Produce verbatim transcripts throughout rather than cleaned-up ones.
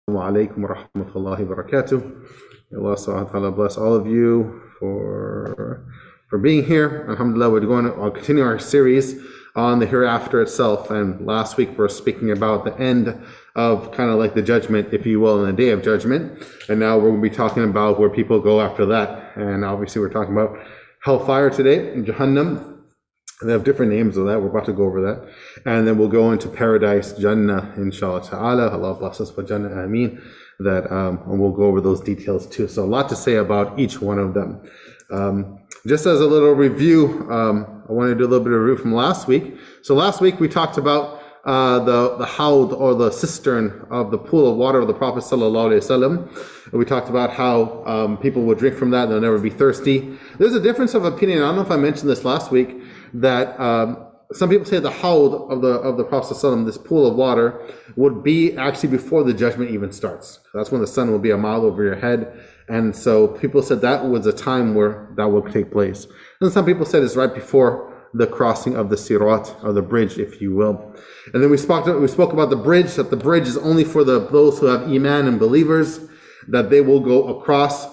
Alaikum wa rahmatullahi wa barakatuh. Allah subhanahu wa ta'ala bless all of you for for being here. Alhamdulillah, we're going to I'll continue our series on the hereafter itself. And last week we we're speaking about the end of kind of like the judgment, if you will, in the day of judgment. And now we're going to be talking about where people go after that. And obviously we're talking about hellfire today in Jahannam. They have different names of that. We're about to go over that. And then we'll go into paradise, Jannah, inshallah ta'ala. Allah bless us with Jannah, ameen. That, um, and we'll go over those details too. So a lot to say about each one of them. Um, just as a little review, um, I want to do a little bit of review from last week. So last week we talked about uh, the, the hawd, or the cistern of the pool of water of the Prophet sallallahu alaihi wasallam. We talked about how um, people would drink from that and they'll never be thirsty. There's a difference of opinion. I don't know if I mentioned this last week, that um, some people say the hawd of the of the Prophet ﷺ, this pool of water, would be actually before the judgment even starts. That's when the sun will be a mile over your head. And so people said that was a time where that would take place. And some people said it's right before the crossing of the sirat, or the bridge, if you will. And then we spoke, we spoke about the bridge, that the bridge is only for the those who have iman and believers, that they will go across,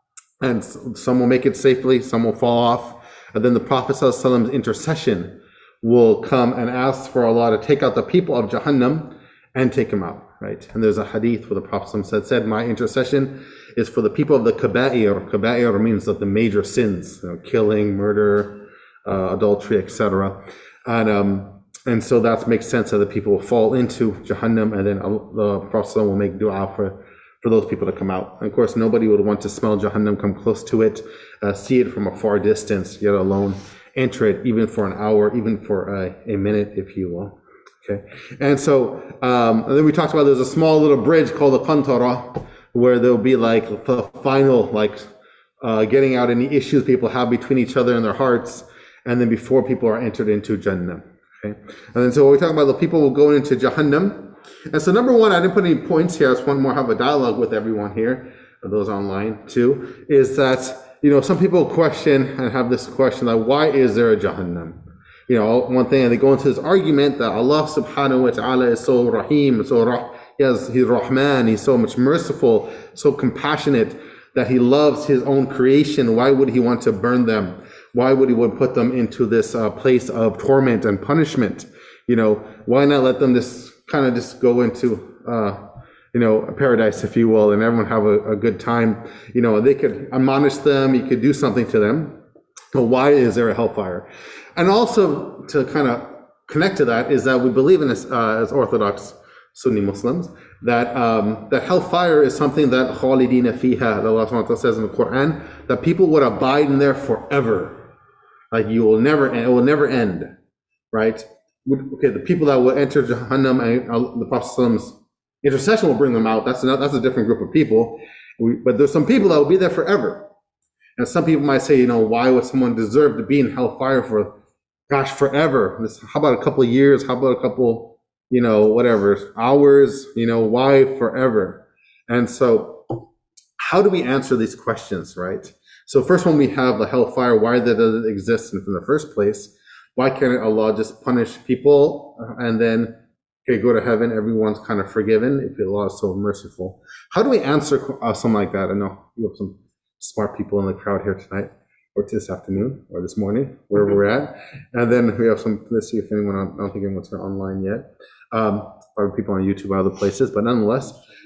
and some will make it safely, some will fall off. And then the Prophet ﷺ's intercession will come and ask for Allah to take out the people of Jahannam and take them out, right? And there's a hadith where the Prophet ﷺ said, said, my intercession is for the people of the kaba'ir. Kaba'ir means that the major sins, you know, killing, murder, uh, adultery, et cetera. And um, and so that makes sense that the people will fall into Jahannam, and then the Prophet ﷺ will make dua for for those people to come out. And of course, nobody would want to smell Jahannam, come close to it, uh, see it from a far distance, yet alone enter it, even for an hour, even for a, a minute, if you will. Okay. And so, um, and then we talked about there's a small little bridge called the Qantara, where there'll be like the final, like uh, getting out any issues people have between each other in their hearts, and then before people are entered into Jannah. Okay. And then so when we talk about the people will go into Jahannam. And so number one, I didn't put any points here. I just want more have a dialogue with everyone here, those online too, is that, you know, some people question and have this question, like, why is there a Jahannam? You know, one thing, and they go into this argument that Allah subhanahu wa ta'ala is so Rahim, so rah, he has, he's Rahman, he's so much merciful, so compassionate, that he loves his own creation. Why would he want to burn them? Why would he would put them into this uh, place of torment and punishment? You know, why not let them just kind of just go into, uh, you know, a paradise, if you will, and everyone have a, a good time. You know, they could admonish them, you could do something to them. But why is there a hellfire? And also, to kind of connect to that, is that we believe in this, uh, as Orthodox Sunni Muslims, that um, that hellfire is something that khalidina fiha, that Allah subhanahu wa ta'ala says in the Quran, that people would abide in there forever. Like, you will never, it will never end, right? Okay, the people that will enter Jahannam, and the Prophet's intercession will bring them out. That's not, that's a different group of people. We, but there's some people that will be there forever. And some people might say, you know, why would someone deserve to be in hellfire for, gosh, forever? This, how about a couple of years? How about a couple, you know, whatever, hours? You know, why forever? And so, how do we answer these questions, right? So first one, we have the hellfire. Why does it exist in the first place? Why can't Allah just punish people and then, okay, go to heaven, everyone's kind of forgiven if Allah is so merciful? How do we answer uh, something like that? I know you have some smart people in the crowd here tonight, or this afternoon, or this morning, wherever mm-hmm. we're at. And then we have some, let's see if anyone, I don't think anyone's online yet. Um, probably people on YouTube or other places, but nonetheless,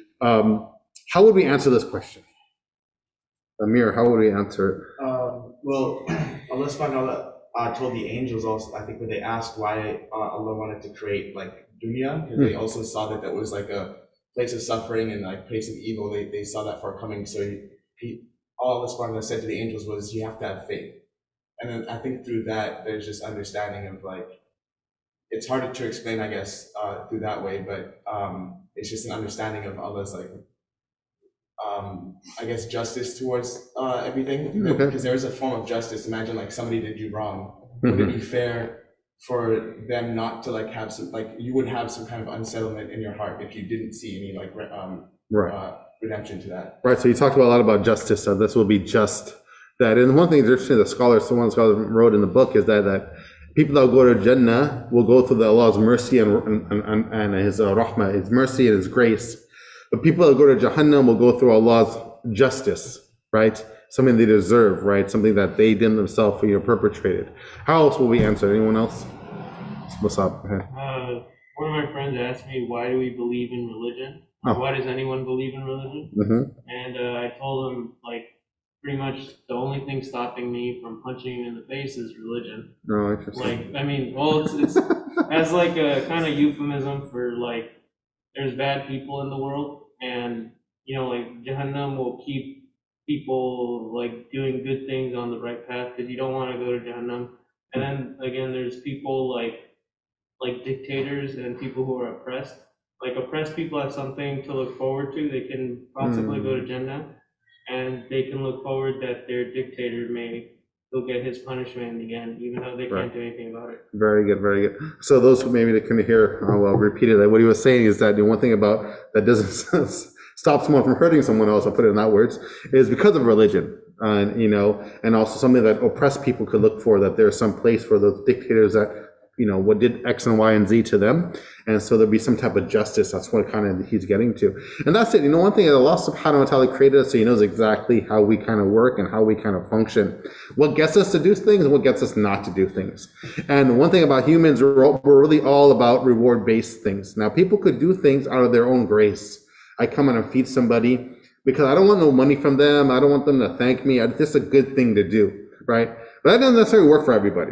um, how would we answer this question? Amir, how would we answer it? Um, well, Allah subhanahu wa ta'ala Uh, told the angels also, I think when they asked why uh, Allah wanted to create like dunya, because mm. they also saw that that was like a place of suffering and like place of evil. They they saw that forecoming. So he, he, all Allah subhanahu wa ta'ala said to the angels was, you have to have faith. And then I think through that, there's just understanding of like, it's harder to explain, I guess, uh, through that way, but um, it's just an understanding of Allah's like, um, I guess, justice towards uh, everything. Okay. Because there is a form of justice. Imagine like somebody did you wrong. Mm-hmm. Would it be fair for them not to like have some, like you would have some kind of unsettlement in your heart if you didn't see any like um, right. uh, redemption to that? Right. So you talked about a lot about justice. So this will be just that. And one thing that's interesting, the scholars, the one scholar wrote in the book is that that people that will go to Jannah will go through the Allah's mercy and and, and, and His uh, rahmah, His mercy and His grace. But people that go to Jahannam will go through Allah's justice, right? Something they deserve, right? Something that they did themselves, you know, perpetrated. How else will we answer? Anyone else? What's up? Go ahead. Uh, one of my friends asked me, why do we believe in religion? Or Oh. why does anyone believe in religion? Mm-hmm. And uh, I told him, like, pretty much the only thing stopping me from punching him in the face is religion. Oh, interesting. Like, I mean, well, it's, it's as like a kind of euphemism for, like, there's bad people in the world, and, you know, like, Jahannam will keep people, like, doing good things on the right path, because you don't want to go to Jahannam. And then, again, there's people, like, like dictators and people who are oppressed. Like, oppressed people have something to look forward to. They can possibly Mm. go to Jannah, and they can look forward that their dictator may go get his punishment in the end, even though they Right. can't do anything about it. Very good, very good. So those who maybe they couldn't hear, uh, well, repeated that. What he was saying is that the one thing about that doesn't stop someone from hurting someone else, I'll put it in that words, is because of religion. Uh, and, you know, and also something that oppressed people could look for, that there's some place for those dictators that, you know, what did X and Y and Z to them. And so there'd be some type of justice. That's what kind of he's getting to. And that's it. You know, one thing that Allah subhanahu wa ta'ala created us so he knows exactly how we kind of work and how we kind of function. What gets us to do things and what gets us not to do things. And one thing about humans, we're, all, we're really all about reward-based things. Now, people could do things out of their own grace. I come in and feed somebody because I don't want no money from them. I don't want them to thank me. It's just a good thing to do, right? But that doesn't necessarily work for everybody.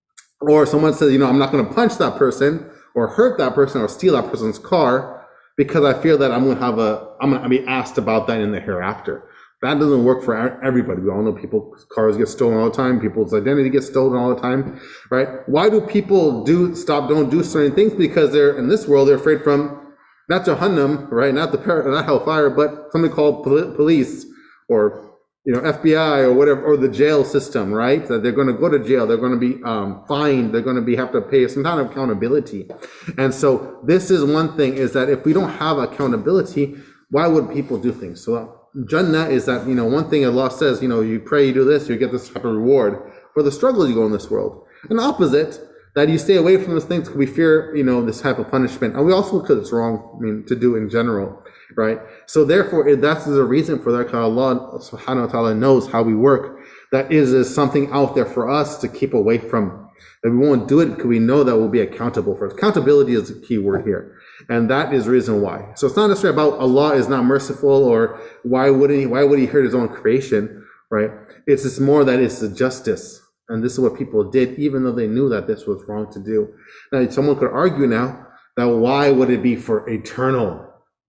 Or someone says, you know, I'm not going to punch that person or hurt that person or steal that person's car because I feel that I'm going to have a, I'm going to be asked about that in the hereafter. That doesn't work for everybody. We all know people's cars get stolen all the time. People's identity gets stolen all the time, right? Why do people do stop, don't do certain things? Because they're, in this world, they're afraid from not Jahannam, right? Not the, not hellfire, but something called police or, you know, F B I or whatever, or the jail system, right? That they're going to go to jail, they're going to be um, fined, they're going to be have to pay some kind of accountability. And so this is one thing, is that if we don't have accountability, why would people do things? So Jannah is that, you know, one thing Allah says, you know, you pray, you do this, you get this type of reward for the struggles you go in this world. And opposite, that you stay away from those things because we fear, you know, this type of punishment. And we also, because it's wrong, I mean, to do in general. Right? So therefore, that's the reason for that, because Allah subhanahu wa ta'ala knows how we work. That is, is something out there for us to keep away from. That we won't do it because we know that we'll be accountable for it. Accountability is the key word here. And that is the reason why. So it's not necessarily about Allah is not merciful or why wouldn't he, why would he hurt his own creation, right? It's just more that it's the justice. And this is what people did, even though they knew that this was wrong to do. Now, someone could argue now that why would it be for eternal?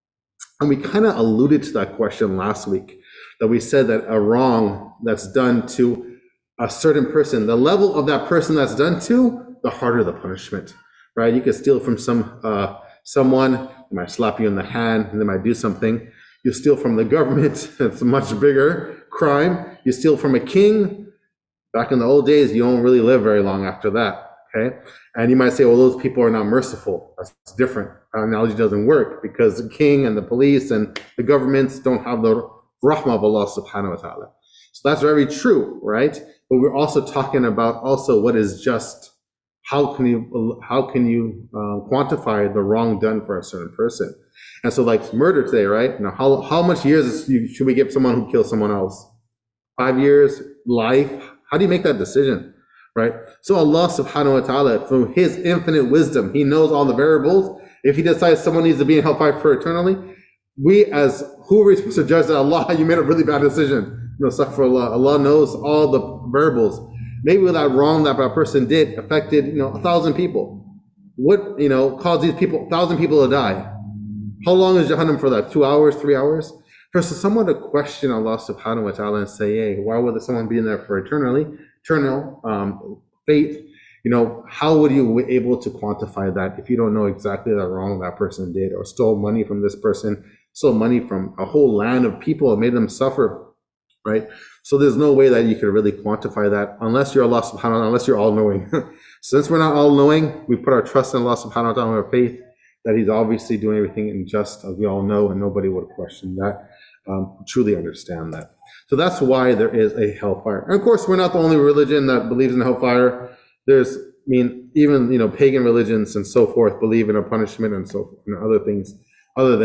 And we kind of alluded to that question last week, that we said that a wrong that's done to a certain person, the level of that person that's done to, the harder the punishment, right? You could steal from some uh, someone, they might slap you in the hand, and they might do something. You steal from the government, it's a much bigger crime. You steal from a king, back in the old days, you don't really live very long after that. Okay, and you might say, well, those people are not merciful. That's different. Our analogy doesn't work because the king and the police and the governments don't have the rahmah of Allah subhanahu wa ta'ala. So that's very true, right? But we're also talking about also what is just. How can you how can you uh, quantify the wrong done for a certain person? And so, like murder today, right? Now, how how much years should we give someone who kills someone else? Five years, life? How do you make that decision? Right? So Allah subhanahu wa ta'ala, from his infinite wisdom, he knows all the variables. If he decides someone needs to be in hellfire for eternally, we as who are we supposed to judge that Allah, you made a really bad decision? No, astaghfirullah. Allah knows all the variables. Maybe that wrong that a person did affected, you know, a thousand people. What, you know, caused these people, a thousand people to die? How long is Jahannam for that? Two hours, three hours? For someone to question Allah subhanahu wa ta'ala and say, hey, why would someone be in there for eternally? Eternal um, faith, you know, how would you be able to quantify that if you don't know exactly the wrong that person did or stole money from this person, stole money from a whole land of people and made them suffer, right? So there's no way that you could really quantify that unless you're Allah subhanahu wa ta'ala, unless you're all-knowing. Since we're not all-knowing, we put our trust in Allah subhanahu wa ta'ala and our faith that he's obviously doing everything in just, as we all know, and nobody would question that, um, truly understand that. So that's why there is a hellfire. And of course, we're not the only religion that believes in hellfire. There's, I mean, even, you know, pagan religions and so forth believe in a punishment and so forth, and other things other than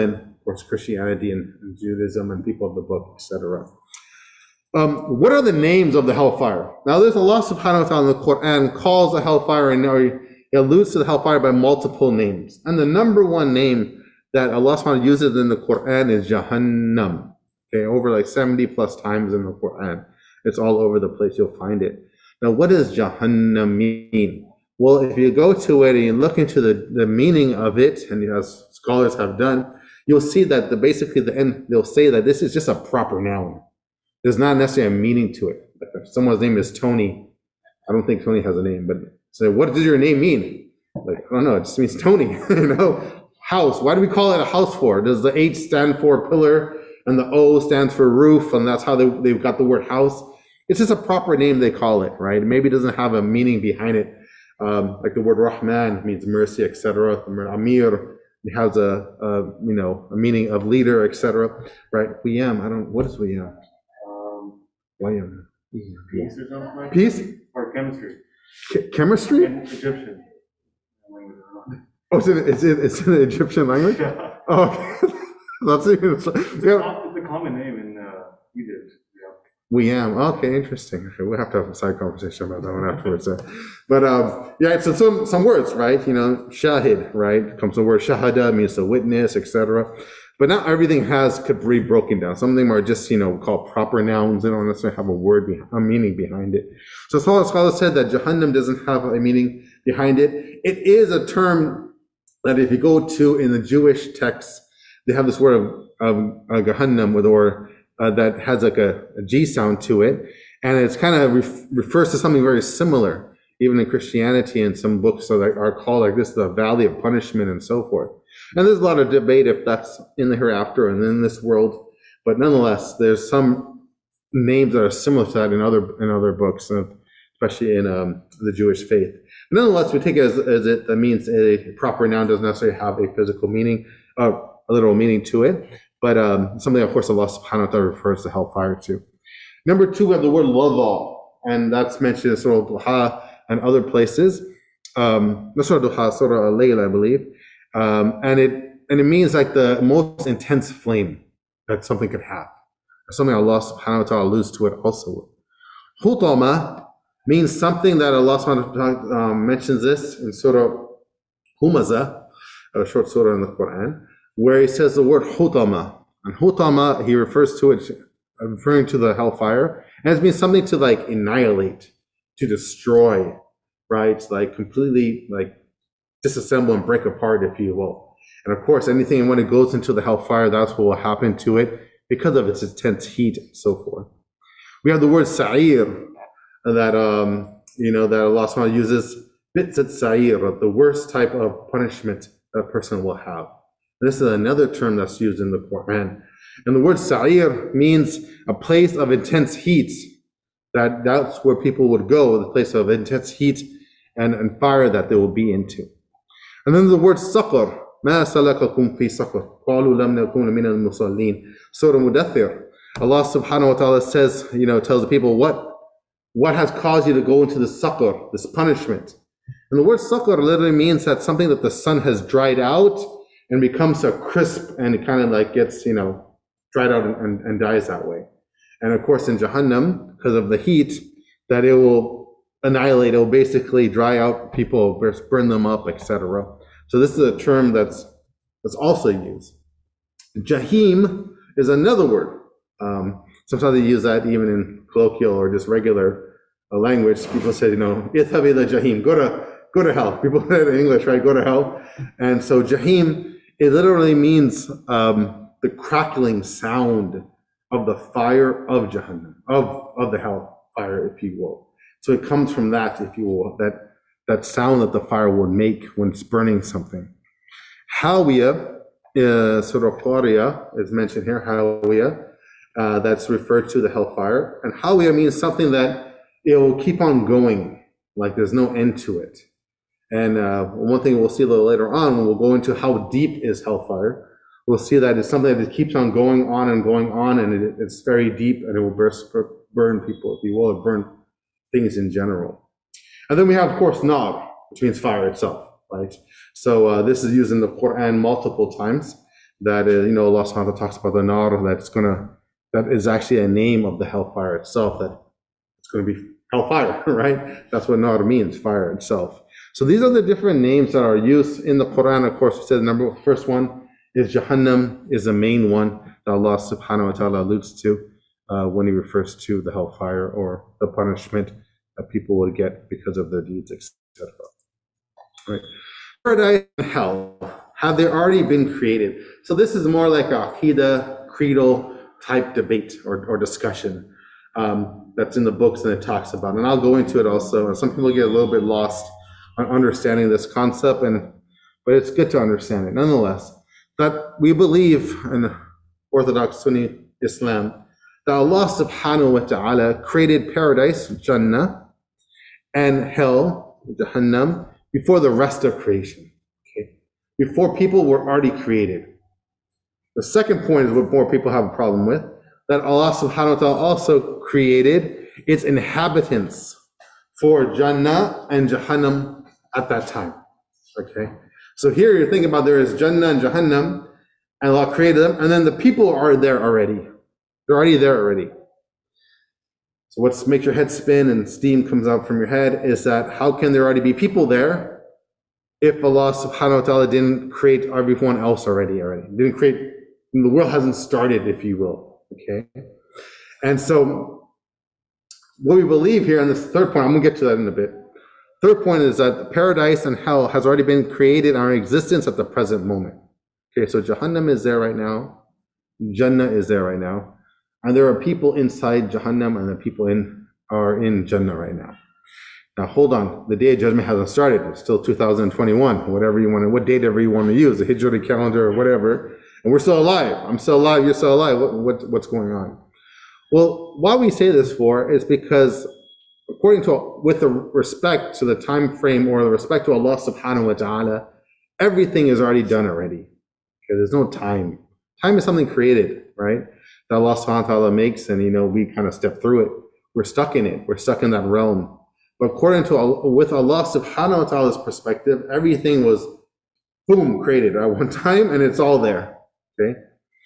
course, Christianity and, and Judaism and people of the book, et cetera. Um, what are the names of the hellfire? Now, there's Allah subhanahu wa ta'ala in the Quran calls the hellfire, and or he alludes to the hellfire by multiple names. And the number one name that Allah subhanahu wa ta'ala uses in the Quran is Jahannam. Okay, over like seventy plus times in the Quran. It's all over the place, you'll find it. Now, what does Jahannam mean? Well, if you go to it and you look into the, the meaning of it, and as scholars have done, you'll see that the basically the end, they'll say that this is just a proper noun. There's not necessarily a meaning to it. Like if someone's name is Tony, I don't think Tony has a name, but so what does your name mean? Like, I don't know, it just means Tony, you know? House, why do we call it a house for? Does the H stand for pillar and the O stands for roof, and that's how they, they've got the word house? It's just a proper name they call it, right? Maybe it doesn't have a meaning behind it. Um, like the word Rahman means mercy, et cetera. The word Amir has a, a, you know, a meaning of leader, et cetera. Right? Wiyam, I don't, what is Wiyam? Um, Wiyam. peace or something like Peace? that? Or chemistry. Ch- chemistry? In Egyptian. language. Oh, it's in, it's in, it's in the Egyptian language? Yeah. Oh, okay. That's even, It's, yeah. a, it's a common name in uh, Egypt. Yeah. We am. Okay, interesting. Okay, we'll have to have a side conversation about that one afterwards. uh. But um, yeah, it's some some words, right? You know, shahid, right? Comes the word shahada, means to witness, et cetera. But not everything has could be broken down. Some of them are just, you know, called proper nouns. They don't necessarily have a word, be, a meaning behind it. So some scholars said that Jahannam doesn't have a meaning behind it. It is a term that if you go to in the Jewish texts, they have this word of, of uh, Jahannam with or uh, that has like a, a G sound to it, and it's kind of ref- refers to something very similar. Even in Christianity, and some books are, like, are called like this, the Valley of Punishment, and so forth. And there's a lot of debate if that's in the hereafter and in this world, but nonetheless, there's some names that are similar to that in other in other books, especially in um, the Jewish faith. But nonetheless, we take it as, as it that means a proper noun doesn't necessarily have a physical meaning, uh, a literal meaning to it, but um, something, of course, Allah subhanahu wa ta'ala refers to hellfire to. Number two, we have the word ladha, and that's mentioned in Surah Duha and other places. Um, not Surah Duha, Surah Al-Layl, I believe. Um, and it and it means like the most intense flame that something could have. Something Allah subhanahu wa ta'ala alludes to it also. Hutama means something that Allah subhanahu wa ta'ala um, mentions this in Surah Humaza, a short surah in the Quran, where he says the word hutama. And hutama, he refers to it, referring to the hellfire, and it means something to like annihilate, to destroy, right? Like completely like disassemble and break apart, if you will. And of course, anything when it goes into the hellfire, that's what will happen to it because of its intense heat and so forth. We have the word sa'ir that, um, you know, that Allah subhanahu wa ta'ala uses, bitzat sa'ir, the worst type of punishment that a person will have. And this is another term that's used in the Quran. And the word sa'ir means a place of intense heat. That, that's where people would go, the place of intense heat and, and fire that they will be into. And then the word saqar, ما سلككم في سقر قالوا لم نكن من المصلين. Surah Mudaththir, Allah subhanahu wa ta'ala says, you know, tells the people what what has caused you to go into the saqar, this punishment. And the word saqar literally means that something that the sun has dried out and becomes so crisp and it kind of like gets, you know, dried out and, and, and dies that way. And of course in Jahannam, because of the heat, that it will annihilate, it will basically dry out people, burn them up, et cetera. So this is a term that's that's also used. Jahim is another word. Um, sometimes they use that even in colloquial or just regular uh, language. People say, you know, "Idhab ila Jahim," go to go to hell. People say it in English, right? Go to hell. And so Jahim, it literally means um, the crackling sound of the fire of Jahannam, of of the hell fire, if you will. So it comes from that, if you will, that. that sound that the fire will make when it's burning something. Hawiya, uh, Surah Qariya is mentioned here, Hawiya, uh, that's referred to the hellfire. And Hawiya means something that it will keep on going, like there's no end to it. And uh, one thing we'll see a little later on, when we'll go into how deep is hellfire, we'll see that it's something that keeps on going on and going on, and it, it's very deep, and it will burst, burn people, if you will, or burn things in general. And then we have, of course, nar, which means fire itself, right? So uh, this is used in the Quran multiple times, that is, you know, Allah subhanahu wa ta'ala talks about the nar, that's gonna, that is actually a name of the hellfire itself, that it's gonna be hellfire, right? That's what nar means, fire itself. So these are the different names that are used in the Quran. Of course, we said the number first one is Jahannam, is the main one that Allah subhanahu wa ta'ala alludes to uh, when he refers to the hellfire or the punishment that people will get because of their deeds, et cetera. Right. Paradise and hell, have they already been created? So this is more like a Aqidah, creedal type debate or, or discussion um, that's in the books that it talks about. And I'll go into it also. And some people get a little bit lost on understanding this concept, and but it's good to understand it nonetheless. That we believe in Orthodox Sunni Islam that Allah subhanahu wa ta'ala created paradise, Jannah, and hell, Jahannam, before the rest of creation. Okay? Before people were already created. The second point is what more people have a problem with, that Allah subhanahu wa ta'ala also created its inhabitants for Jannah and Jahannam at that time. Okay? So here you're thinking about there is Jannah and Jahannam, and Allah created them, and then the people are there already. They're already there already. So what makes your head spin and steam comes out from your head is that how can there already be people there if Allah subhanahu wa ta'ala didn't create everyone else already already? Didn't create, the world hasn't started, if you will. Okay? And so what we believe here, and this third point, I'm gonna get to that in a bit. Third point is that paradise and hell has already been created in existence at the present moment. Okay, so Jahannam is there right now. Jannah is there right now. And there are people inside Jahannam, and the people in are in Jannah right now. Now hold on, the day of judgment hasn't started. It's still two thousand twenty-one, whatever you want to, what date ever you want to use, the Hijri calendar or whatever. And we're still alive. I'm still alive, you're still alive. What, what, what's going on? Well, why we say this for is because according to, with the respect to the time frame or the respect to Allah subhanahu wa ta'ala, everything is already done already. Okay, there's no time. Time is something created, right? That Allah subhanahu wa ta'ala makes, and you know, we kind of step through it. We're stuck in it. We're stuck in that realm. But according to, with Allah subhanahu wa ta'ala's perspective, everything was, boom, created at one time, and it's all there, okay?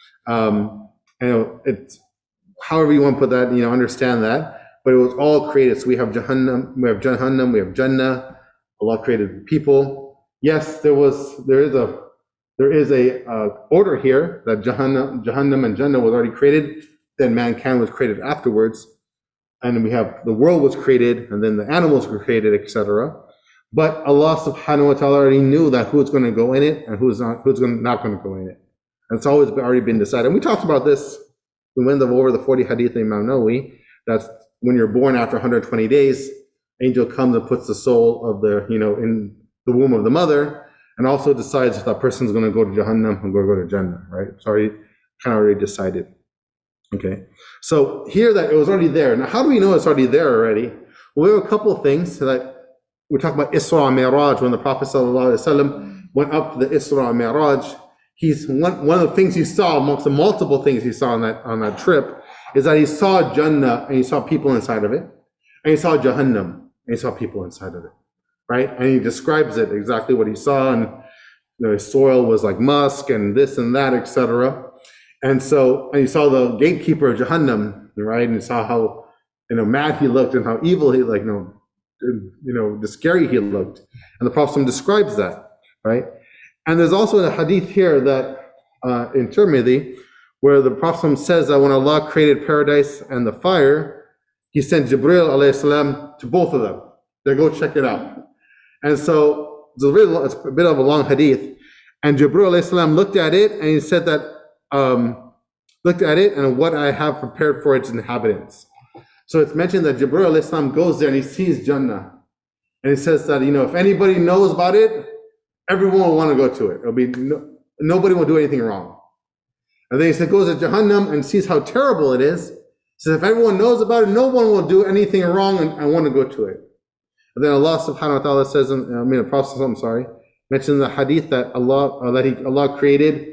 Um, and it's, however you want to put that, you know, understand that. But it was all created. So we have Jahannam, we have Jahannam, we have Jannah. Allah created people. Yes, there was, there is a, there is a uh, order here that Jahannam, Jahannam and Jannah was already created. Then mankind was created afterwards, and then we have the world was created, and then the animals were created, et cetera. But Allah Subhanahu wa Taala already knew that who's going to go in it and who's not, who's going not going to go in it. And it's always already been decided. And we talked about this. We went over the forty hadith of Imam Nawawi. That's when you're born after one hundred twenty days, angel comes and puts the soul of the, you know, in the womb of the mother, and also decides if that person's going to go to Jahannam or go to Jannah, right? It's already kind of already decided. Okay. So here that it was already there. Now, how do we know it's already there already? Well, we have a couple of things that we talk about Isra and Mi'raj. When the Prophet sallallahu alaihi wasallam went up to the Isra and Mi'raj, he's one, one of the things he saw, amongst the multiple things he saw on that, on that trip, is that he saw Jannah and he saw people inside of it, and he saw Jahannam and he saw people inside of it, right? And he describes it exactly what he saw, and you know, his soil was like musk and this and that, et cetera. And so, and he saw the gatekeeper of Jahannam, right? And he saw how, you know, mad he looked and how evil he, like, you know, you know, the scary he looked. And the Prophet describes that, right? And there's also a hadith here that uh, in Tirmidhi, where the Prophet says that when Allah created paradise and the fire, he sent Jibril alayhi salam to both of them. They go check it out. And so it's a, really, it's a bit of a long hadith. And Jibril alayhi salam looked at it and he said that, um, looked at it and what I have prepared for its inhabitants. So it's mentioned that Jibril alayhi salam goes there and he sees Jannah. And he says that, you know, if anybody knows about it, everyone will want to go to it. It'll be no, nobody will do anything wrong. And then he said, goes to Jahannam and sees how terrible it is. He says, if everyone knows about it, no one will do anything wrong and, and want to go to it. And then Allah subhanahu wa ta'ala says, I mean, the Prophet, I'm sorry, mentioned the hadith that Allah, uh, that he, Allah created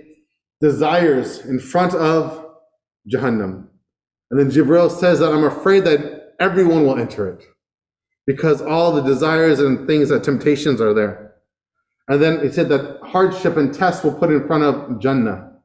desires in front of Jahannam. And then Jibril says that I'm afraid that everyone will enter it because all the desires and things, that temptations are there. And then he said that hardship and tests will put in front of Jannah.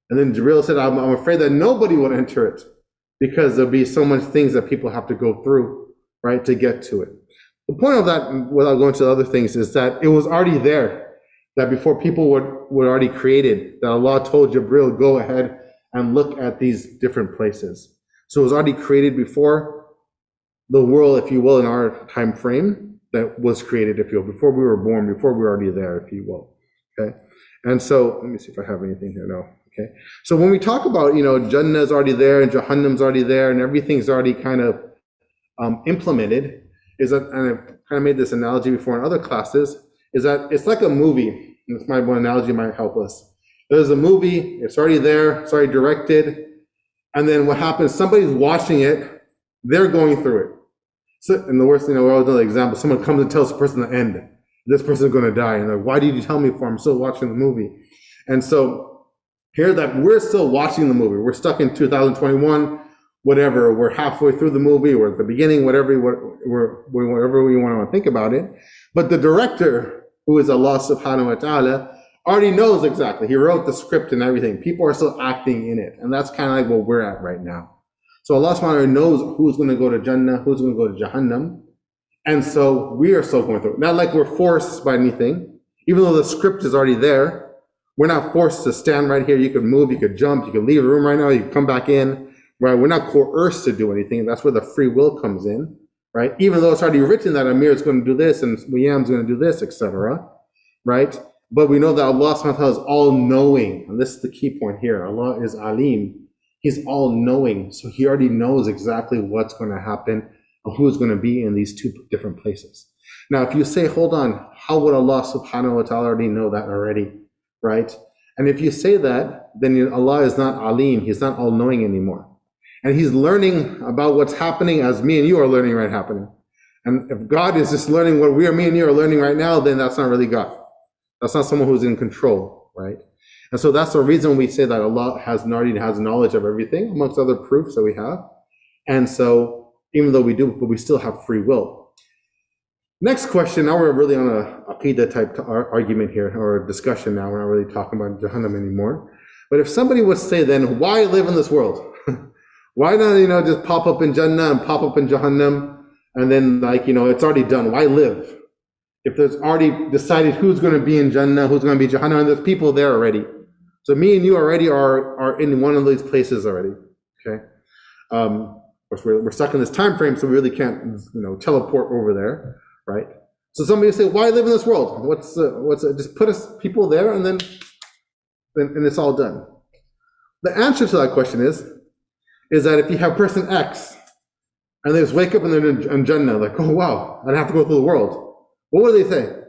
And then Jibril said, I'm, I'm afraid that nobody would enter it because there'll be so much things that people have to go through, right, to get to it. The point of that, without going to the other things, is that it was already there, that before people were, were already created, that Allah told Jibril, go ahead and look at these different places. So it was already created before the world, if you will, in our time frame, that was created, if you will, before we were born, before we were already there, if you will. Okay? And so, let me see if I have anything here. No. Okay. So when we talk about, you know, Jannah is already there and Jahannam's already there and everything's already kind of um, implemented, is that, and I've kind of made this analogy before in other classes, is that it's like a movie. This might one analogy might help us. There's a movie, it's already there, it's already directed, and then what happens, somebody's watching it, they're going through it. So, and the worst thing, you know, we always know the example, someone comes and tells the person the end. This person's going to die. And they're like, why did you tell me for? I'm still watching the movie. And so here that we're still watching the movie. We're stuck in two thousand twenty-one, whatever. We're halfway through the movie. We're at the beginning, whatever, we're, whatever we want to think about it. But the director, who is Allah subhanahu wa ta'ala, already knows exactly. He wrote the script and everything. People are still acting in it. And that's kind of like what we're at right now. So Allah subhanahu wa ta'ala knows who's going to go to Jannah, who's going to go to Jahannam. And so we are still going through it. Not like we're forced by anything. Even though the script is already there, we're not forced to stand right here. You could move, you could jump, you could leave the room right now, you could come back in, right? We're not coerced to do anything. That's where the free will comes in, right? Even though it's already written that Amir is going to do this and Wiyam's going to do this, et cetera, right? But we know that Allah subhanahu wa ta'ala is all-knowing. And this is the key point here. Allah is Alim. He's all-knowing. So he already knows exactly what's going to happen and who's going to be in these two different places. Now, if you say, hold on, how would Allah subhanahu wa ta'ala already know that already, right? And if you say that, then Allah is not Alim. He's not all-knowing anymore. And he's learning about what's happening as me and you are learning right happening. And if God is just learning what we are, me and you are learning right now, then that's not really God. That's not someone who's in control, right? And so that's the reason we say that Allah has already has knowledge of everything, amongst other proofs that we have. And so even though we do, but we still have free will. Next question, now we're really on a Aqidah type argument here, or discussion now. We're not really talking about Jahannam anymore. But if somebody would say then, why live in this world? Why not, you know, just pop up in Jannah and pop up in Jahannam, and then, like, you know, it's already done. Why live? If there's already decided who's going to be in Jannah, who's going to be Jahannam, and there's people there already. So me and you already are, are in one of these places already, okay? Um, of course, we're, we're stuck in this time frame, so we really can't, you know, teleport over there, right? So somebody will say, why live in this world? What's, uh, what's uh, just put us people there, and then, and, and it's all done. The answer to that question is, is that if you have person X, and they just wake up and they're in, in Jannah, like, oh wow, I don't have to go through the world. What would they say?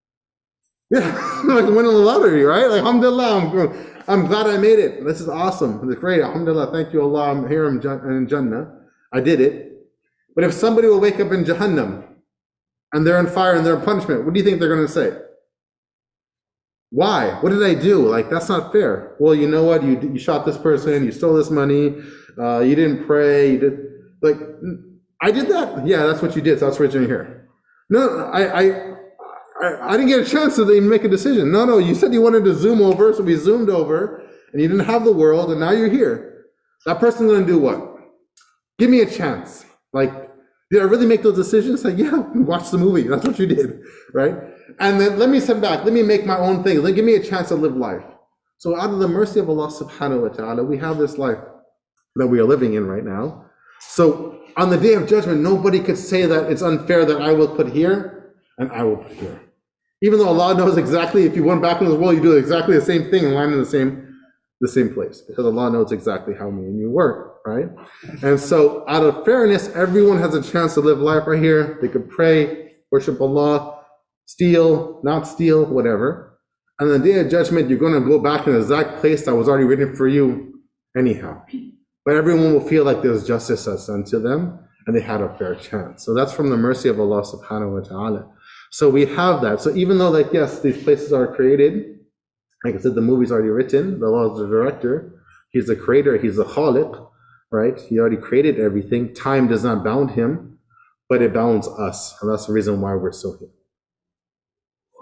Yeah, like winning the lottery, right? Like, alhamdulillah, I'm, I'm glad I made it. This is awesome. It's great. Alhamdulillah, thank you, Allah. I'm here in Jannah. I did it. But if somebody will wake up in Jahannam and they're in fire and they're in punishment, what do you think they're going to say? Why? What did I do? Like, that's not fair. Well, you know what? You you shot this person. You stole this money. Uh, you didn't pray. You did like I did that. Yeah, that's what you did. So that's what you're here. No, I, I, I, I didn't get a chance to even make a decision. No, no, you said you wanted to zoom over, so we zoomed over, and you didn't have the world, and now you're here. That person's going to do what? Give me a chance. Like, did I really make those decisions? Like, yeah, watch the movie. That's what you did, right? And then let me sit back. Let me make my own thing. Let give me a chance to live life. So out of the mercy of Allah subhanahu wa ta'ala, we have this life that we are living in right now. So on the day of judgment, nobody could say that it's unfair that I will put here and I will put here. Even though Allah knows exactly, if you went back in the world, you do exactly the same thing and land in the same, the same place. Because Allah knows exactly how me and you work, right? And so out of fairness, everyone has a chance to live life right here. They could pray, worship Allah, steal, not steal, whatever. And on the day of judgment, you're going to go back in the exact place that was already written for you anyhow. But everyone will feel like there's justice that's done to them, and they had a fair chance. So that's from the mercy of Allah subhanahu wa ta'ala. So we have that. So even though, like, yes, these places are created, like I said, the movie's already written, Allah is the director, He's the creator, He's the khaliq, right? He already created everything. Time does not bound Him, but it bounds us. And that's the reason why we're still here.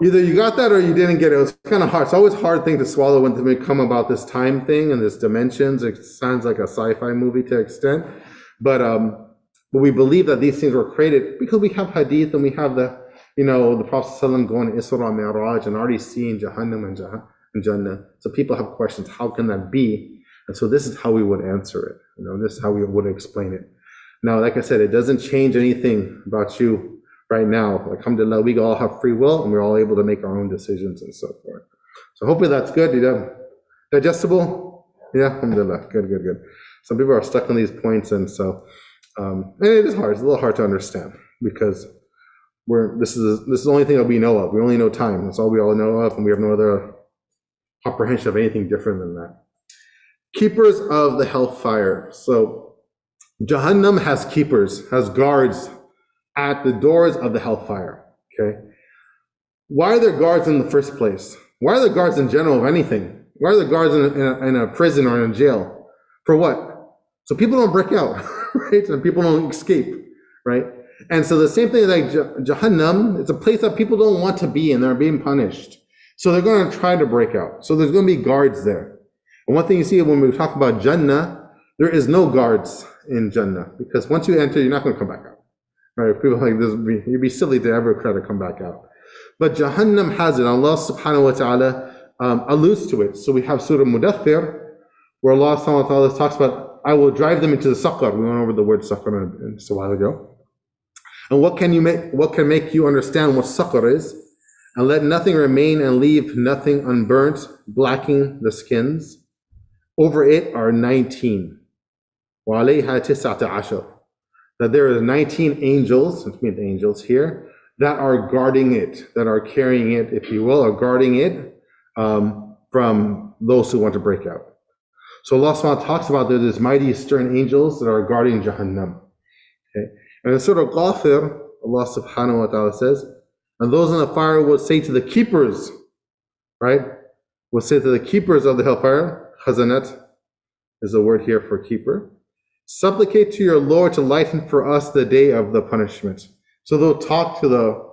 Either you got that or you didn't get it. It was kind of hard. It's always a hard thing to swallow when they come about this time thing and this dimensions. It sounds like a sci-fi movie to an extent. But, um, but we believe that these things were created because we have hadith and we have the, you know, the Prophet ﷺ going to Isra Mi'raj and already seeing Jahannam and, Jah- and Jannah. So people have questions. How can that be? And so this is how we would answer it. You know, this is how we would explain it. Now, like I said, it doesn't change anything about you right now. Alhamdulillah, we all have free will and we're all able to make our own decisions and so forth. So hopefully that's good. You know, digestible? Yeah, alhamdulillah. Good, good, good. Some people are stuck on these points, and so um, and it is hard. It's a little hard to understand because we're this is this is the only thing that we know of. We only know time. That's all we all know of, and we have no other comprehension of anything different than that. Keepers of the hellfire. So Jahannam has keepers, has guards at the doors of the hellfire. Okay, why are there guards in the first place? Why are there guards in general of anything? Why are there guards in a, in a, in a prison or in a jail? For what? So people don't break out, right? And people don't escape, right? And so the same thing like Jahannam, it's a place that people don't want to be in. They're being punished. So they're going to try to break out. So there's going to be guards there. And one thing you see when we talk about Jannah, there is no guards in Jannah because once you enter, you're not going to come back out. Right? People like this, you'd be silly to ever try to come back out. But Jahannam has it. Allah subhanahu wa ta'ala um, alludes to it. So we have Surah Mudaththir, where Allah subhanahu wa ta'ala talks about, I will drive them into the saqar. We went over the word saqar just a while ago. And what can you make, what can make you understand what saqar is? And let nothing remain and leave nothing unburnt, blacking the skins. Over it are nineteen. وَعَلَيْهَا تِسْعَةَ عَشَرَ. That there are nineteen angels, which means angels here, that are guarding it, that are carrying it, if you will, are guarding it um, from those who want to break out. So Allah subhanahu wa ta'ala talks about there's mighty stern angels that are guarding Jahannam. Okay? And in Surah Ghafir, Allah subhanahu wa ta'ala says, and those in the fire will say to the keepers, right? Will say to the keepers of the hellfire, khazanat is the word here for keeper, supplicate to your Lord to lighten for us the day of the punishment. So they'll talk to the,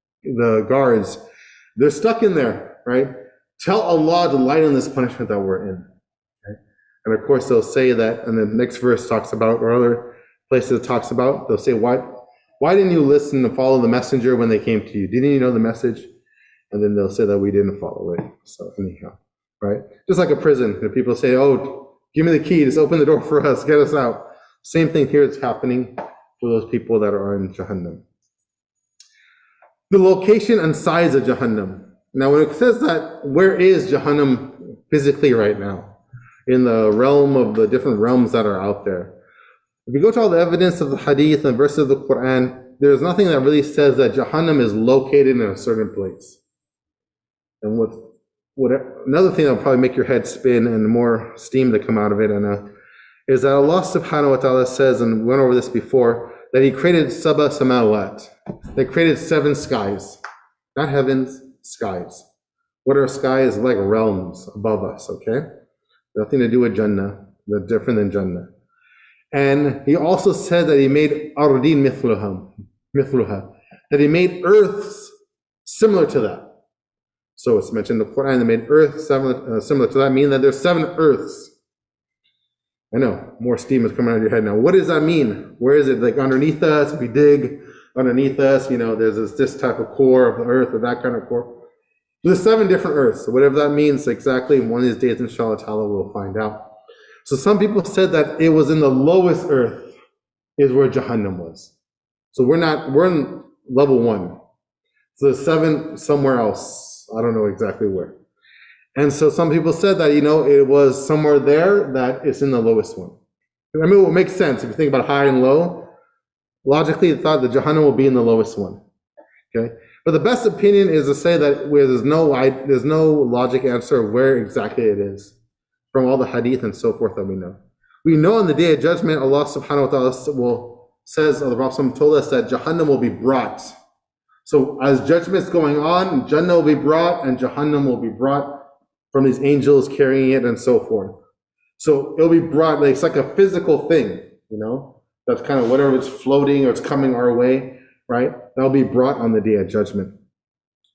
the guards. They're stuck in there, right? Tell Allah to lighten this punishment that we're in. Okay? And of course they'll say that, and the next verse talks about, or other places it talks about, they'll say, why, why didn't you listen and follow the messenger when they came to you? Didn't you know the message? And then they'll say that we didn't follow it. So anyhow, right? Just like a prison, if people say, oh, give me the key, just open the door for us, get us out. Same thing here is happening for those people that are in Jahannam. The location and size of Jahannam. Now when it says that, where is Jahannam physically right now? In the realm of the different realms that are out there. If you go to all the evidence of the hadith and verses of the Quran, there's nothing that really says that Jahannam is located in a certain place. And what, what another thing that will probably make your head spin and more steam to come out of it, and uh, is that Allah subhanahu wa ta'ala says, and we went over this before, that He created Sab'a Samawat. They created seven skies. Not heavens, skies. What are skies? Like realms above us, okay? Nothing to do with Jannah. They're different than Jannah. And He also said that He made Ardin mithluha, mithluha, that He made earths similar to that. So it's mentioned in the Quran, they made earth similar, uh, similar to that, meaning that there's seven earths. I know, more steam is coming out of your head now. What does that mean? Where is it? Like underneath us, we dig underneath us, you know, there's this, this type of core of the earth or that kind of core. There's seven different earths. So whatever that means exactly, one of these days, inshallah ta'ala, we'll find out. So some people said that it was in the lowest earth is where Jahannam was. So we're not, we're in level one. So there's seven somewhere else. I don't know exactly where. And so some people said that, you know, it was somewhere there that it's in the lowest one. I mean, it will make sense if you think about high and low. Logically, they thought that Jahannam will be in the lowest one. Okay? But the best opinion is to say that where there's no there's no logic answer of where exactly it is from all the hadith and so forth that we know. We know on the day of judgment, Allah subhanahu wa ta'ala will, says, or the Prophet told us that Jahannam will be brought. So as judgment's going on, Jannah will be brought and Jahannam will be brought from these angels carrying it and so forth. So it'll be brought, like, it's like a physical thing, you know? That's kind of whatever it's floating or it's coming our way, right? That'll be brought on the day of judgment.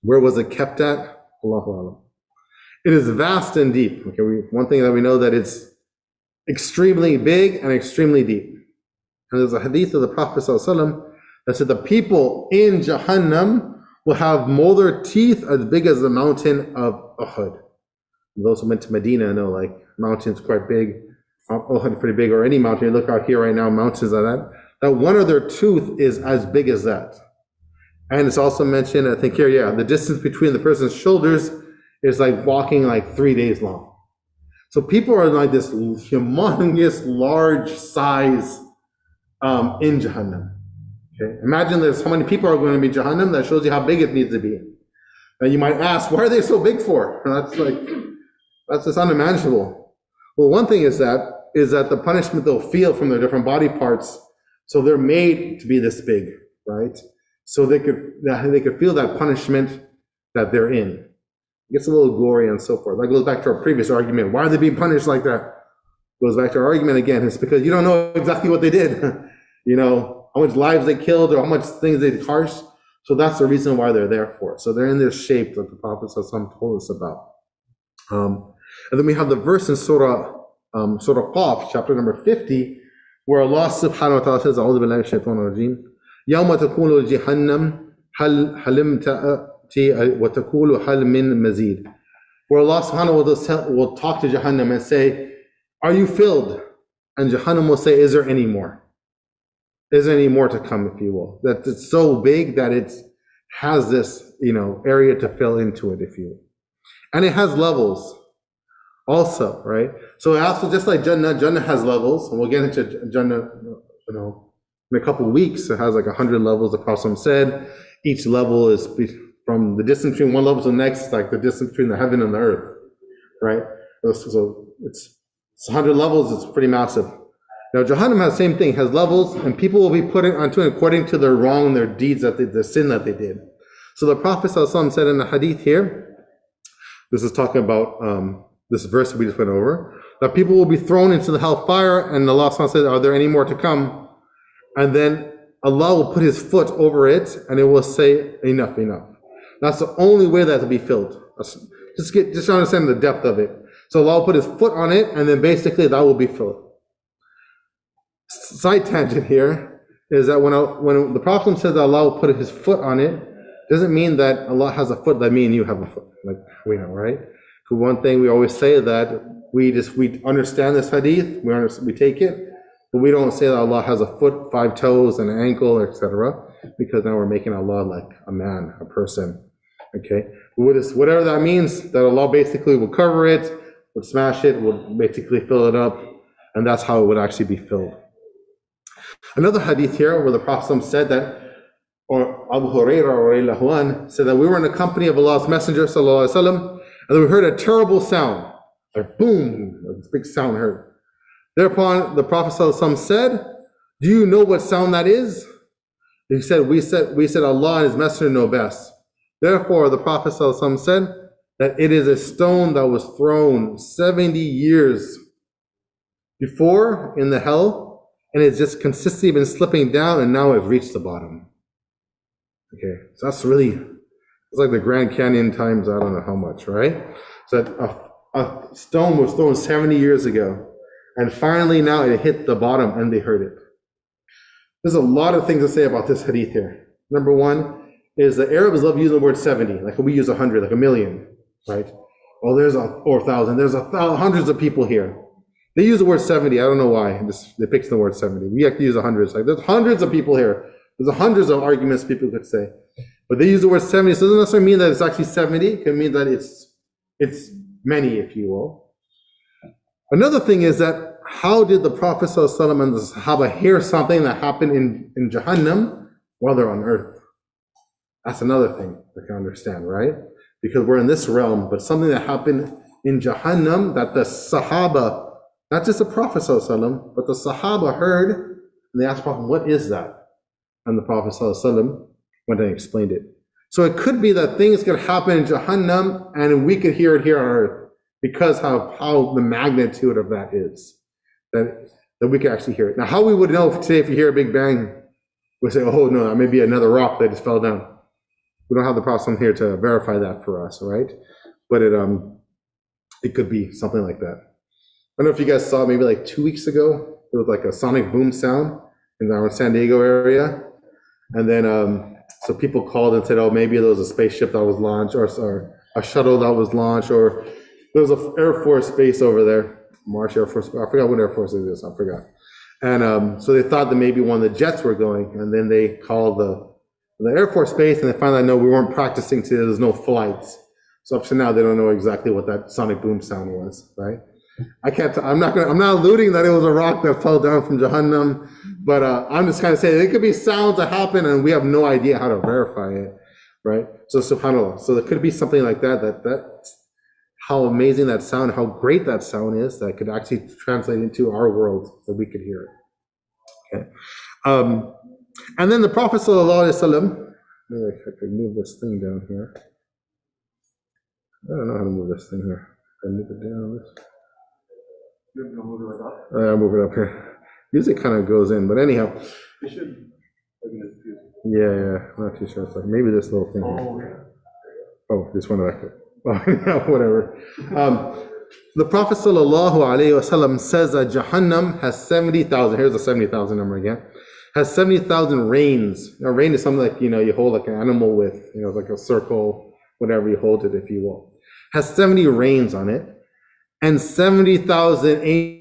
Where was it kept at? Allahu Alam. It is vast and deep. Okay, we, one thing that we know that it's extremely big and extremely deep. And there's a hadith of the Prophet ﷺ that said the people in Jahannam will have molder teeth as big as the mountain of Uhud. Those who went to Medina know, like, mountains quite big. Uhud is pretty big, or any mountain. You look out here right now, mountains like that. That one of their tooth is as big as that. And it's also mentioned, I think here, yeah, the distance between the person's shoulders is like walking like three days long. So people are like this humongous, large size um, in Jahannam. Okay, imagine there's how many people are going to be in Jahannam. That shows you how big it needs to be. And you might ask, why are they so big for? And that's like, that's just unimaginable. Well, one thing is that is that the punishment they'll feel from their different body parts. So they're made to be this big, right? So they could that they could feel that punishment that they're in. It gets a little glory and so forth. That goes back to our previous argument. Why are they being punished like that? Goes back to our argument again. It's because you don't know exactly what they did. You know, how much lives they killed or how much things they harsh. So that's the reason why they're there for. So they're in this shape that the Prophet told us about. Um, and then we have the verse in Surah um, Surah Qaf, chapter number fifty, where Allah subhanahu wa ta'ala says, A'udhu billahi minash shaitanir rajim, يَوْمَ تَكُونُ الْجِهَنَّمْ هَلْ حَلِمْ تَأْتِي وَتَقُولُ هَلْ مِن مَزِيدٍ. Where Allah subhanahu wa ta'ala will talk to Jahannam and say, are you filled? And Jahannam will say, is there any more? Is there any more to come, if you will? That it's so big that it has this, you know, area to fill into it, if you will. And it has levels also, right? So also, just like Jannah, Jannah has levels, and we'll get into Jannah, you know, in a couple of weeks. It has like a hundred levels, the Prophet said. Each level is from the distance between one level to the next, it's like the distance between the heaven and the earth, right? So it's, it's a hundred levels, it's pretty massive. Now, Jahannam has the same thing, has levels, and people will be put onto it according to their wrong, their deeds, that they, the sin that they did. So the Prophet ﷺ said in the hadith here, this is talking about um, this verse we just went over, that people will be thrown into the hellfire, and Allah ﷺ said, are there any more to come? And then Allah will put his foot over it, and it will say, enough, enough. That's the only way that will be filled. Just get, just understand the depth of it. So Allah will put his foot on it, and then basically that will be filled. Side tangent here is that when I, when the Prophet says that Allah will put his foot on it, doesn't mean that Allah has a foot that me and you have a foot, like we know, right? For one thing, we always say that we just we understand this hadith, we understand, we take it, but we don't say that Allah has a foot, five toes, and an ankle, et cetera, because now we're making Allah like a man, a person. Okay, whatever that means, that Allah basically will cover it, would smash it, would basically fill it up, and that's how it would actually be filled. Another hadith here where the Prophet said that, or Abu Hurairah said that we were in the company of Allah's Messenger sallallahu alaihi wasallam, and then we heard a terrible sound, like boom, a big sound heard. Thereupon the Prophet sallallahu alaihi wasallam said, "Do you know what sound that is?" He said, "We said we said Allah and His Messenger know best." Therefore, the Prophet sallallahu alaihi wasallam said that it is a stone that was thrown seventy years before in the hell. And it's just consistently been slipping down, and now it's reached the bottom. Okay, so that's really, it's like the Grand Canyon times, I don't know how much, right? So a, a stone was thrown seventy years ago, and finally now it hit the bottom, and they heard it. There's a lot of things to say about this hadith here. Number one is the Arabs love using the word seventy, like we use a hundred, like a million, right? Oh, there's a, or a thousand, there's a thousand, hundreds of people here. They use the word seventy. I don't know why. This, they picked the word seventy. We have to use a hundred. It's like there's hundreds of people here. There's hundreds of arguments people could say. But they use the word seventy. So it doesn't necessarily mean that it's actually seventy. It can mean that it's it's many, if you will. Another thing is that how did the Prophet ﷺ and the Sahaba hear something that happened in, in Jahannam while they're on earth? That's another thing we can understand, right? Because we're in this realm, but something that happened in Jahannam that the Sahaba, not just the Prophet ﷺ, but the Sahaba heard, and they asked the Prophet, what is that? And the Prophet ﷺ went and explained it. So it could be that things could happen in Jahannam, and we could hear it here on earth, because how, how the magnitude of that is, that, that we could actually hear it. Now, how we would know today if you hear a big bang, we say, oh no, that may be another rock that just fell down. we don't have the Prophet here to verify that for us, right? But it um it could be something like that. I don't know if you guys saw maybe like two weeks ago, there was like a sonic boom sound in our San Diego area. And then um so people called and said, oh, maybe there was a spaceship that was launched, or, or a shuttle that was launched, or there was an Air Force base over there, Marsh Air Force, I forgot what Air Force it is, I forgot. And um, so they thought that maybe one of the jets were going, and then they called the, the Air Force base, and they found out, no, we weren't practicing today, there's no flights. So up to now, they don't know exactly what that sonic boom sound was, right? I can't, t- I'm not gonna, I'm not alluding that it was a rock that fell down from Jahannam, but uh, I'm just kind of saying it could be sounds that happen and we have no idea how to verify it, right? So subhanAllah, so there could be something like that, that that's how amazing that sound, how great that sound is, that could actually translate into our world, that we could hear it. Okay. Um, and then the Prophet sallallahu alaihi wasallam, maybe if I could move this thing down here. I don't know how to move this thing here. Can I move it down this? You can move it like that. Uh, I'll move it up here. Usually it kind of goes in, but anyhow. You should. Yeah, yeah, I'm not too sure. It's like maybe this little thing here. Oh, yeah. Oh, this one back there. Oh, whatever. Um, the Prophet sallallahu alaihi wasallam says that Jahannam has seventy thousand. Here's the seventy thousand number again. Has seventy thousand reins. A rein is something like, you know, you hold like an animal with, you know, like a circle, whatever you hold it, if you will. Has seventy reins on it, and seventy thousand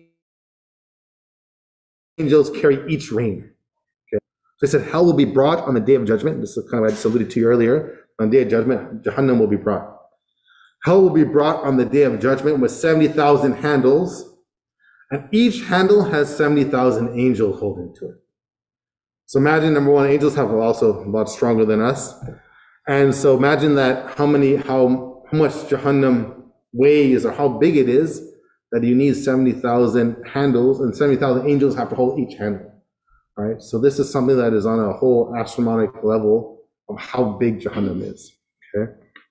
angels carry each rein. Okay. So he said, hell will be brought on the day of judgment. This is kind of, I just alluded to you earlier. On the day of judgment, Jahannam will be brought. Hell will be brought on the day of judgment with seventy thousand handles, and each handle has seventy thousand angels holding to it. So imagine, number one, angels have also a lot stronger than us. And so imagine that how many, how, how much Jahannam weighs, or how big it is, that you need seventy thousand handles, and seventy thousand angels have to hold each handle. Right? So this is something that is on a whole astronomical level of how big Jahannam is. Okay.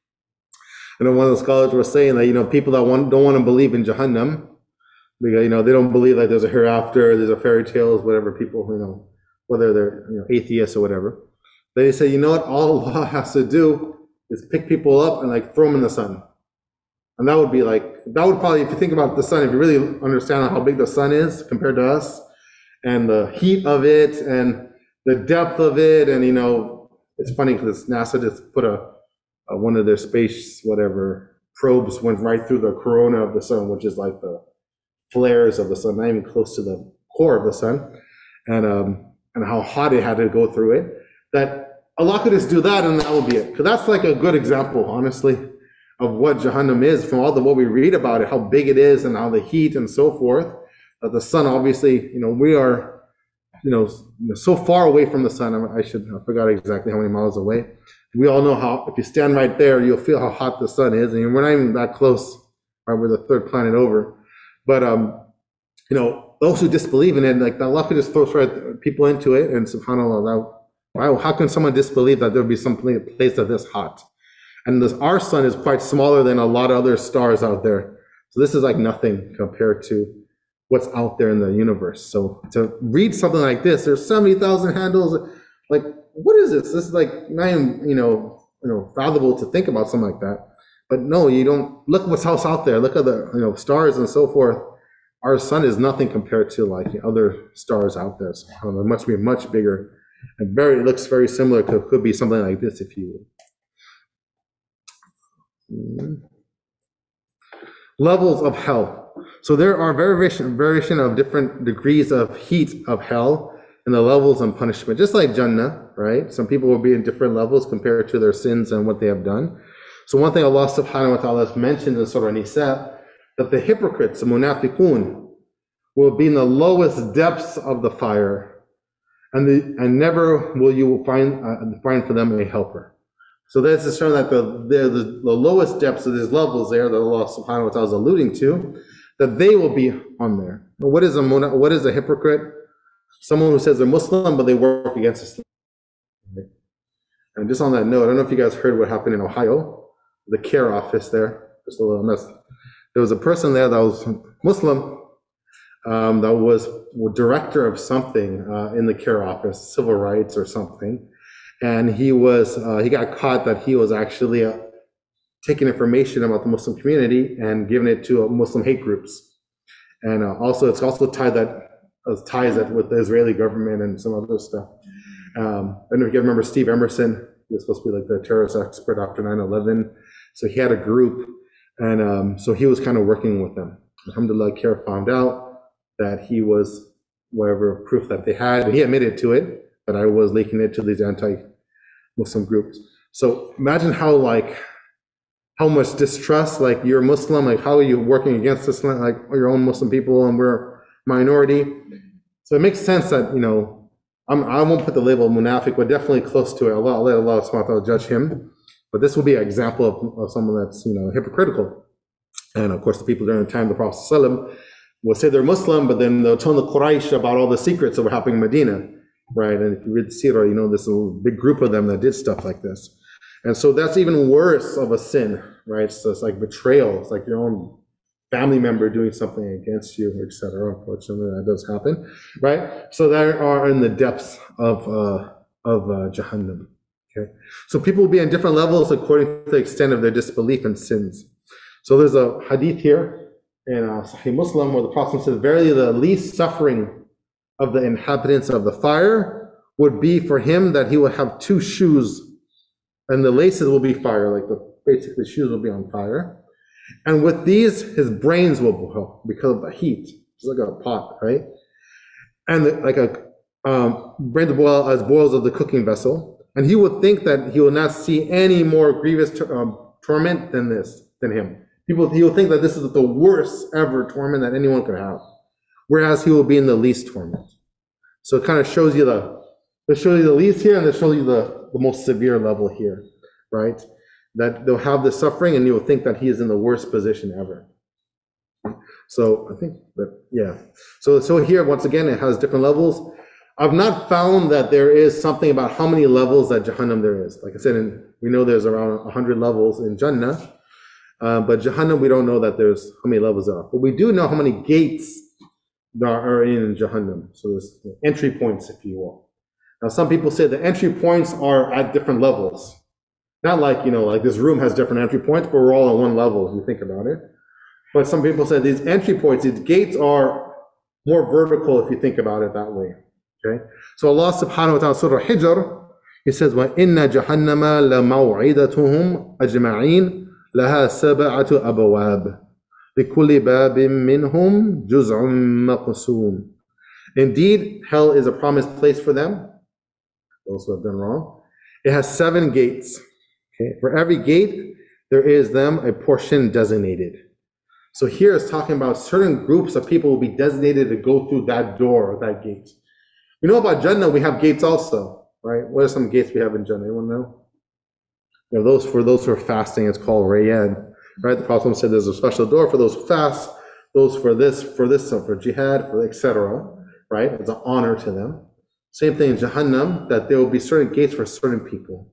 And then one of the scholars were saying that, you know, people that want, don't want to believe in Jahannam, because, you know, they don't believe that there's a hereafter, there's a fairy tales, whatever, people, you know, whether they're, you know, atheists or whatever. They say, you know what, all Allah has to do is pick people up and like throw them in the sun. And that would be like, that would probably, if you think about the sun, if you really understand how big the sun is compared to us, and the heat of it, and the depth of it, and, you know, it's funny because NASA just put a, a, one of their space, whatever, probes went right through the corona of the sun, which is like the flares of the sun, not even close to the core of the sun, and um, and how hot it had to go through it, that Allah could just do that and that would be it. Because that's like a good example, honestly, of what Jahannam is from all the what we read about it, how big it is and how the heat and so forth. But the sun, obviously, you know, we are, you know, so far away from the sun. I should, I forgot exactly how many miles away. We all know how, if you stand right there, you'll feel how hot the sun is. And we're not even that close, right? We're the third planet over. But, um, you know, those who disbelieve in it, like Allah could just throw people into it. And subhanAllah, wow, how can someone disbelieve that there would be some place that this hot? And this, our sun is quite smaller than a lot of other stars out there. So this is like nothing compared to what's out there in the universe. So to read something like this, there's seventy thousand handles. Like, what is this? This is like not even, you know, you know, fathomable to think about something like that. But no, you don't. Look what's else out there. Look at the, you know, stars and so forth. Our sun is nothing compared to like other stars out there. So it must be much bigger. And very, it looks very similar to, could be something like this, if you will. Mm. Levels of hell. So there are variation, variation of different degrees of heat of hell and the levels and punishment, just like Jannah, right? Some people will be in different levels compared to their sins and what they have done. So one thing Allah subhanahu wa ta'ala has mentioned in Surah Nisa, that the hypocrites, the munafiqun, will be in the lowest depths of the fire, and the, and never will you find uh, find for them a helper. So this is showing that the, the the the lowest depths of these levels there that Allah subhanahu wa ta'ala is alluding to, that they will be on there. What is a what is a hypocrite? Someone who says they're Muslim but they work against Islam. And just on that note, I don't know if you guys heard what happened in Ohio, the care office there. Just a little mess. There was a person there that was Muslim, um, that was director of something uh, in the care office, civil rights or something. and he was uh, he got caught that he was actually uh, taking information about the Muslim community and giving it to uh, Muslim hate groups. And uh, also, it's also tied that uh, ties that with the Israeli government and some other stuff. Um, I don't know if you remember Steve Emerson. He was supposed to be like the terrorist expert after nine eleven. So he had a group, and um, so he was kind of working with them. Alhamdulillah, Kir found out that he was whatever proof that they had, and he admitted to it, that I was leaking it to these anti-Muslim groups. So imagine how like how much distrust, like you're Muslim, like how are you working against Islam, like your own Muslim people, and we're minority. So it makes sense that, you know, I'm, I won't put the label munafiq, but definitely close to it. Allah, I'll let Allah subhanahu wa ta'ala judge him. But this will be an example of, of someone that's, you know, hypocritical. And of course, the people during the time of the Prophet ﷺ will say they're Muslim, but then they'll tell the Quraysh about all the secrets that were happening in Medina, right? And if you read the Sirah, you know, there's a big group of them that did stuff like this. And so that's even worse of a sin, right? So it's like betrayal. It's like your own family member doing something against you, et cetera. Unfortunately, that does happen, right? So they are in the depths of uh, of uh, Jahannam. Okay, so people will be on different levels according to the extent of their disbelief and sins. So there's a hadith here in uh, Sahih Muslim where the Prophet says, "Verily, the least suffering of the inhabitants of the fire would be for him that he will have two shoes, and the laces will be fire, like the basically shoes will be on fire. And with these, his brains will boil because of the heat. It's like a pot, right? And the, like a um, brains will boil as boils of the cooking vessel. And he would think that he will not see any more grievous tor- um, torment than this, than him. People, he will think that this is the worst ever torment that anyone could have, whereas he will be in the least torment. So it kind of shows you the, it shows you the least here, and it shows you the, the most severe level here, right? That they'll have the suffering, and you will think that he is in the worst position ever. So I think that, yeah. So, so here, once again, it has different levels. I've not found that there is something about how many levels that Jahannam there is. Like I said, in, we know there's around one hundred levels in Jannah, uh, but Jahannam, we don't know that there's how many levels there are. But we do know how many gates there are in Jahannam. So there's entry points, if you will. Now, some people say the entry points are at different levels. Not like, you know, like this room has different entry points, but we're all on one level if you think about it. But some people say these entry points, these gates are more vertical if you think about it that way. Okay? So Allah subhanahu wa ta'ala, Surah Hijr, He says, وَإِنَّ جَهَنَّمَ لَمَوْعِدَتُهُمْ أَجْمَعِينَ لَهَا سَبْعَةُ أَبْوَابٍ لِكُلِّ بَابٍ مِّنْهُمْ جُزْءٌ مَقْسُومٌ. Indeed, hell is a promised place for them, those who have done wrong. It has seven gates. Okay? For every gate, there is them a portion designated. So here it's talking about certain groups of people will be designated to go through that door or that gate. You know about Jannah, we have gates also, right? What are some gates we have in Jannah? Anyone know? You know, those for those who are fasting, it's called Rayyan, right? The Prophet said there's a special door for those who fast, those for this, for this, for jihad, for et cetera, right? It's an honor to them. Same thing in Jahannam, that there will be certain gates for certain people.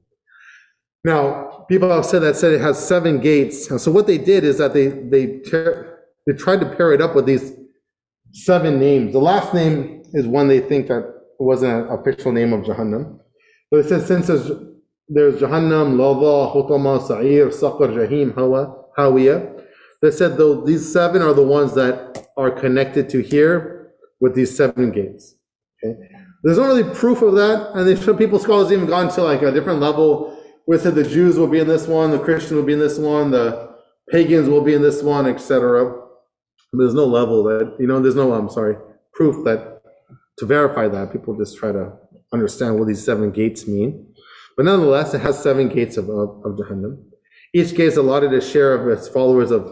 Now, people have said that said it has seven gates, and so what they did is that they they ter- they tried to pair it up with these seven names. The last name is one they think that wasn't an official name of Jahannam, but it says since there's, there's Jahannam, Lava, Hutama, Sa'ir, Saqar, Jahim, Hawa, Hawiya. They said though these seven are the ones that are connected to here with these seven gates. Okay, there's not really proof of that, and some people scholars even gone to like a different level. We said the Jews will be in this one, the Christians will be in this one, the pagans will be in this one, et cetera. There's no level that, you know, there's no, I'm sorry, proof that to verify that. People just try to understand what these seven gates mean. But nonetheless, it has seven gates of, of, of Jahannam. Each gate is allotted a share of its followers of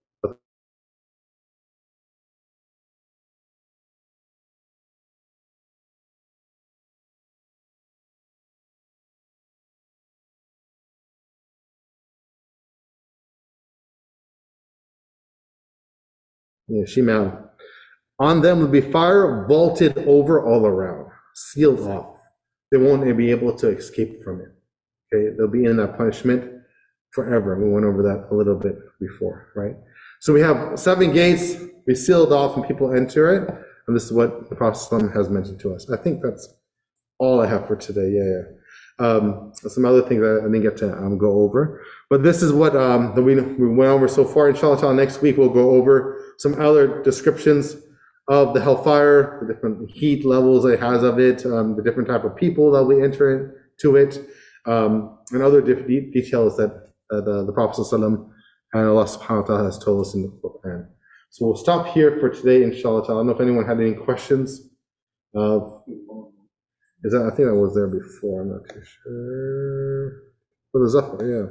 Yeah, Shimal. On them will be fire vaulted over all around, sealed off. They won't be able to escape from it. Okay, they'll be in that punishment forever. We went over that a little bit before, right? So we have seven gates, be sealed off, and people enter it. And this is what the Prophet ﷺ has mentioned to us. I think that's all I have for today. Yeah, yeah. um, some other things that I didn't get to um, go over. But this is what um, that we, we went over so far. Inshallah, next week we'll go over some other descriptions of the hellfire, the different heat levels it has of it, um, the different type of people that we enter into it, um, and other different de- details that uh, the, the Prophet ﷺ and Allah subhanahu wa ta'ala has told us in the Quran. So we'll stop here for today, inshallah. I don't know if anyone had any questions. Uh, is that, I think that was there before, I'm not too sure. For the Zafar, yeah.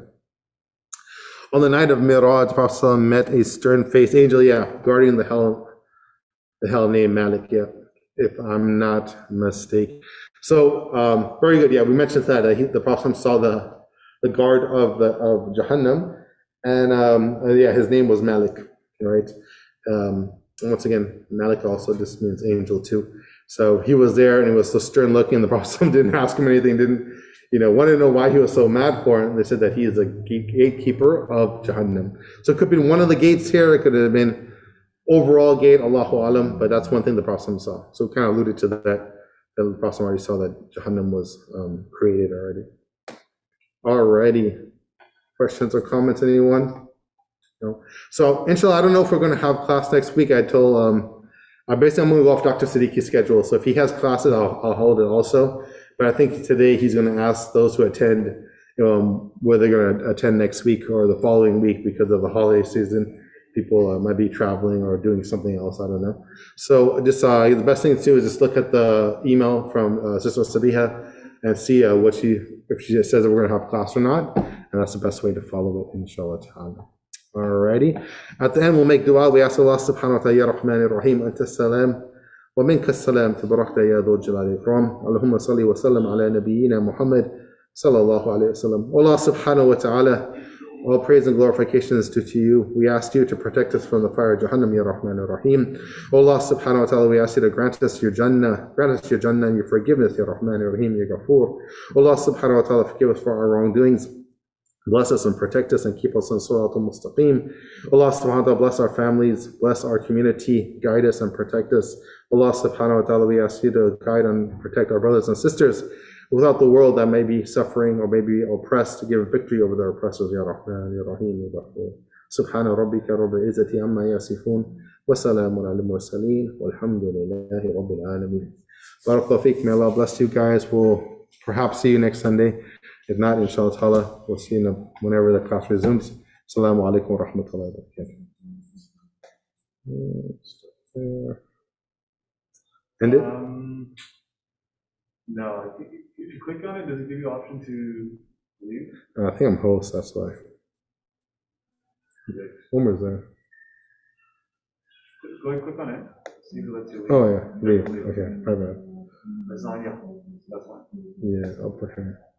On the night of Miraj, the Prophet ﷺ met a stern-faced angel, yeah, guarding the hell, the hell named Malik, yeah, if I'm not mistaken. So, um, very good, yeah, we mentioned that, uh, he, the Prophet ﷺ saw the, the guard of the of Jahannam, and um, uh, yeah, his name was Malik, right? Um, and once again, Malik also just means angel too. So he was there, and he was so stern looking. The Prophet ﷺ didn't ask him anything, didn't, you know, wanted to know why he was so mad for it. And they said that he is a gatekeeper of Jahannam. So it could be one of the gates here. It could have been overall gate, Allahu Alam, but that's one thing the Prophet ﷺ saw. So it kind of alluded to that, that the Prophet already saw that Jahannam was um, created already. Alrighty. Questions or comments, anyone? No. So inshallah, I don't know if we're going to have class next week. I told, um, I basically I'm going to go off Doctor Siddiqui's schedule. So if he has classes, I'll, I'll hold it also. But I think today he's going to ask those who attend, um, whether they're going to attend next week or the following week because of the holiday season. People uh, might be traveling or doing something else. I don't know. So just uh, the best thing to do is just look at the email from uh, Sister Sabiha and see uh, what she, if she says that we're going to have class or not. And that's the best way to follow it, inshallah ta'ala. Alrighty. At the end, we'll make dua. We ask Allah subhanahu wa ta'ala, Ya Rahman Ya Rahim, Anta salam, wa minka salam, tabarakta ya dhul jalali ikram. Allahumma salli wa sallam ala nabiyyina Muhammad, sallallahu alayhi wa sallam. Allah subhanahu wa ta'ala, all praise and glorification is due to you. We ask you to protect us from the fire of Jahannam, Ya Rahman Ya Rahim. Allah subhanahu wa ta'ala, we ask you to grant us your Jannah, grant us your Jannah and your forgiveness, Ya Rahman Ya Rahim, Ya Ghafoor. Allah subhanahu wa ta'ala, forgive us for our wrongdoings. Bless us and protect us and keep us on Siratul Mustaqim. Allah subhanahu wa ta'ala, bless our families, bless our community, guide us and protect us. Allah subhanahu wa ta'ala, we ask you to guide and protect our brothers and sisters without the world that may be suffering or may be oppressed, to give victory over their oppressors. Ya Rahman, Ya Rahim, Ya Ghafur. Subhana rabbika rabbil izzati amma yasifun, wa salamun ala mursaleen, walhamdulillahi rabbil alameen. Barakallahu feek. May Allah bless you guys. We'll perhaps see you next Sunday. If not, inshallah ta'ala, we'll see you whenever the class resumes. Assalamu alaikum wa rahmatullahi wa barakatuh. End it? Um, no, I think if you click on it, does it give you option to leave? Uh, I think I'm host, that's why. Homer's there. Go and click on it. See if it lets you leave. Oh, yeah, leave. Okay, my bad. It's not, yeah, that's fine. Yeah, I'll put him.